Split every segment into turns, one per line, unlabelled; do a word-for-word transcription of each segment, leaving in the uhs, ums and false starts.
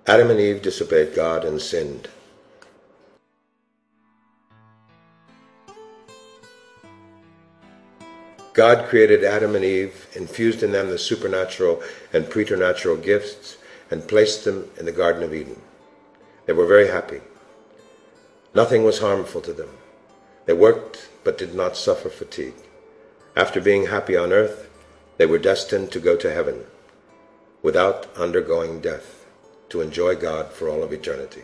Adam and Eve disobeyed God and sinned. God created Adam and Eve, infused in them the supernatural and preternatural gifts, and placed them in the Garden of Eden. They were very happy. Nothing was harmful to them. They worked but did not suffer fatigue. After being happy on earth, they were destined to go to heaven without undergoing death, to enjoy God for all of eternity.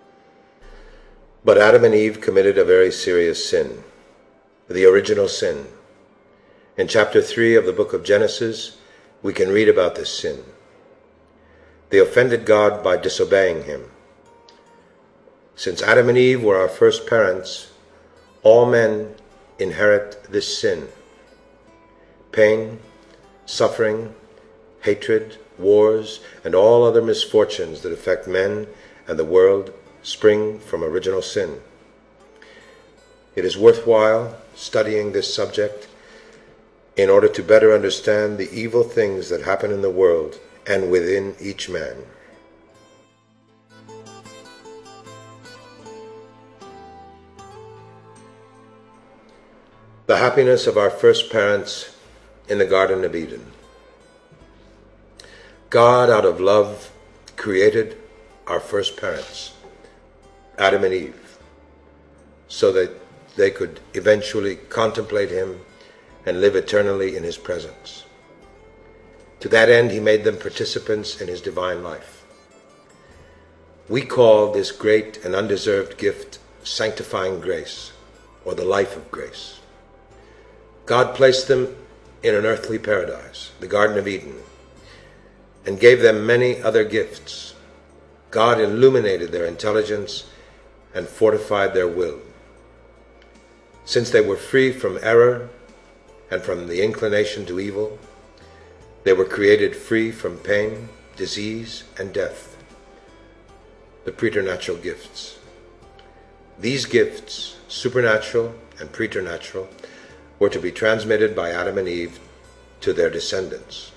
But Adam and Eve committed a very serious sin, the original sin. In chapter three of the book of Genesis, we can read about this sin. They offended God by disobeying him. Since Adam and Eve were our first parents, all men inherit this sin. Pain, suffering, hatred, wars, and all other misfortunes that affect men and the world spring from original sin. It is worthwhile studying this subject in order to better understand the evil things that happen in the world and within each man. The happiness of our first parents in the Garden of Eden. God, out of love, created our first parents, Adam and Eve, so that they could eventually contemplate him and live eternally in his presence. To that end, he made them participants in his divine life. We call this great and undeserved gift sanctifying grace, or the life of grace. God placed them in an earthly paradise, the Garden of Eden, and gave them many other gifts. God illuminated their intelligence and fortified their will. Since they were free from error and from the inclination to evil, they were created free from pain, disease, and death, the preternatural gifts. These gifts, supernatural and preternatural, were to be transmitted by Adam and Eve to their descendants.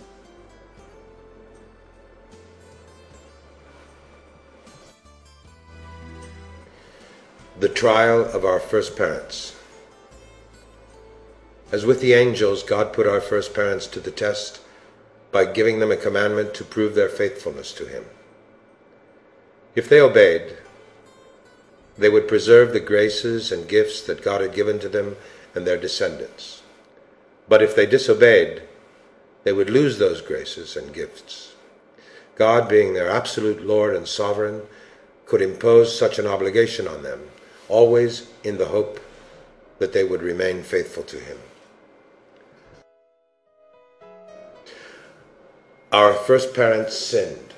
The trial of our first parents. As with the angels, God put our first parents to the test by giving them a commandment to prove their faithfulness to him. If they obeyed, they would preserve the graces and gifts that God had given to them and their descendants. But if they disobeyed, they would lose those graces and gifts. God, being their absolute Lord and sovereign, could impose such an obligation on them, always in the hope that they would remain faithful to him. Our first parents sinned.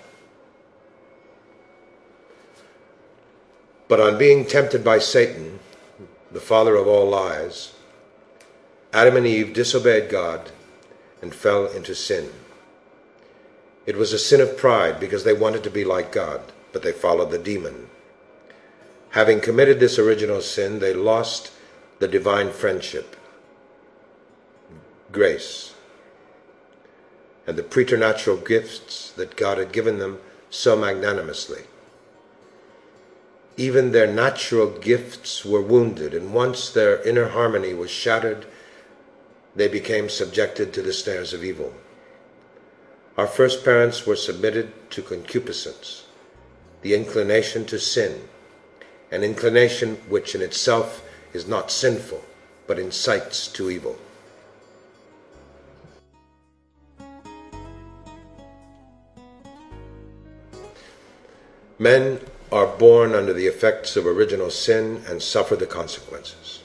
But on being tempted by Satan, the father of all lies, Adam and Eve disobeyed God and fell into sin. It was a sin of pride because they wanted to be like God, but they followed the demon. Having committed this original sin, they lost the divine friendship, grace, and the preternatural gifts that God had given them so magnanimously. Even their natural gifts were wounded, and once their inner harmony was shattered, they became subjected to the snares of evil. Our first parents were submitted to concupiscence, the inclination to sin, an inclination which in itself is not sinful, but incites to evil. Men are born under the effects of original sin and suffer the consequences.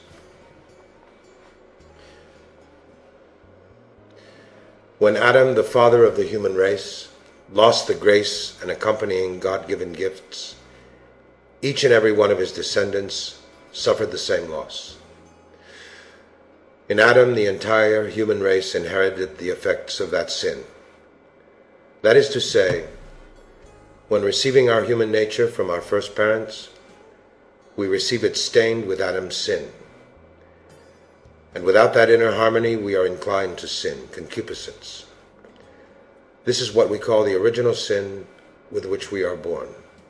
When Adam, the father of the human race, lost the grace and accompanying God-given gifts, each and every one of his descendants suffered the same loss. In Adam, the entire human race inherited the effects of that sin. That is to say, when receiving our human nature from our first parents, we receive it stained with Adam's sin. And without that inner harmony, we are inclined to sin, concupiscence. This is what we call the original sin with which we are born.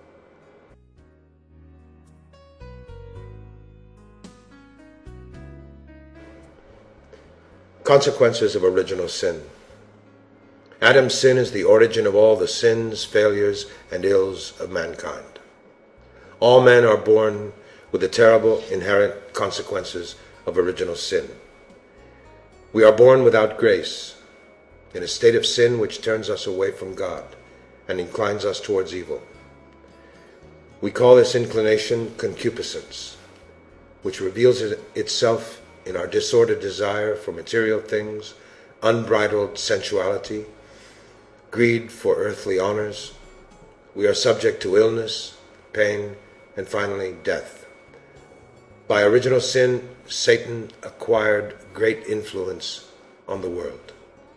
Consequences of original sin. Adam's sin is the origin of all the sins, failures, and ills of mankind. All men are born with the terrible inherent consequences of original sin. We are born without grace, in a state of sin which turns us away from God and inclines us towards evil. We call this inclination concupiscence, which reveals itself in our disordered desire for material things, unbridled sensuality, greed for earthly honors. We are subject to illness, pain, and finally death. By original sin, Satan acquired great influence on the world.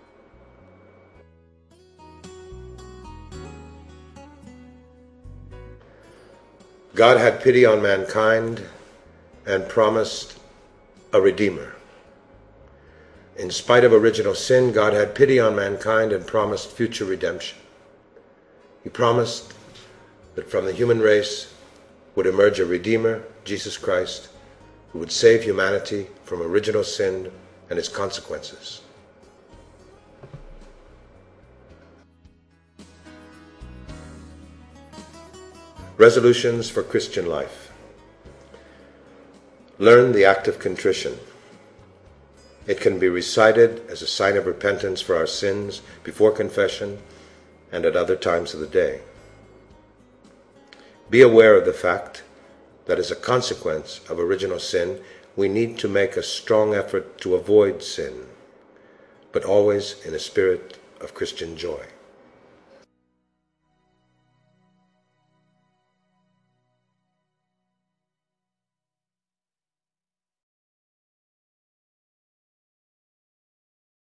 God had pity on mankind and promised a Redeemer. In spite of original sin, God had pity on mankind and promised future redemption. He promised that from the human race would emerge a Redeemer, Jesus Christ, who would save humanity from original sin and its consequences. Resolutions for Christian life. Learn the act of contrition. It can be recited as a sign of repentance for our sins before confession and at other times of the day. Be aware of the fact that as a consequence of original sin, we need to make a strong effort to avoid sin, but always in a spirit of Christian joy.